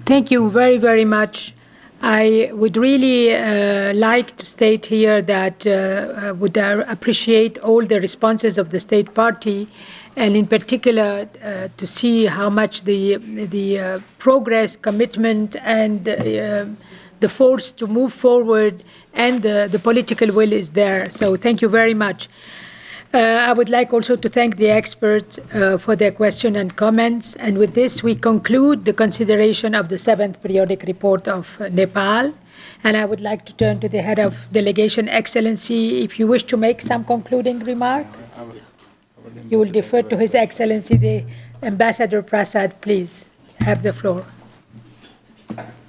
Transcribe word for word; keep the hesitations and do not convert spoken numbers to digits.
Thank you very, very much. I would really uh, like to state here that uh, I would uh, appreciate all the responses of the State Party, and in particular uh, to see how much the, the uh, progress, commitment, and uh, the force to move forward and the, the political will is there. So thank you very much. Uh, I would like also to thank the experts uh, for their question and comments. And with this, we conclude the consideration of the seventh periodic report of uh, Nepal. And I would like to turn to the head of delegation, Excellency, if you wish to make some concluding remark. You will defer to His Excellency, the Ambassador Prasad. Please have the floor.